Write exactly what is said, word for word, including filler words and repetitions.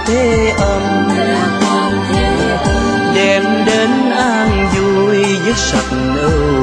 thế âm, đem đến an vui với sạch âu